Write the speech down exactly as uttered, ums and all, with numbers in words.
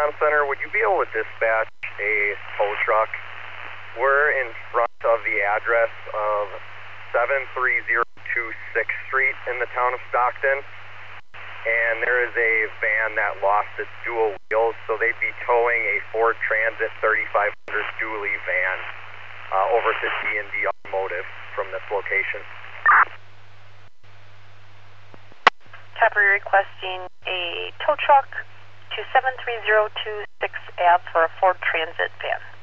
Comm Center, would you be able to dispatch a tow truck? We're in front of the address of seven three zero two sixth Street in the town of Stockton, and there is a van that lost its dual wheels, so they'd be towing a Ford Transit thirty-five hundred dually van uh, over to D and D Automotive from this location. Copy, requesting a tow truck to seven three zero two sixth Ave for a Ford Transit van.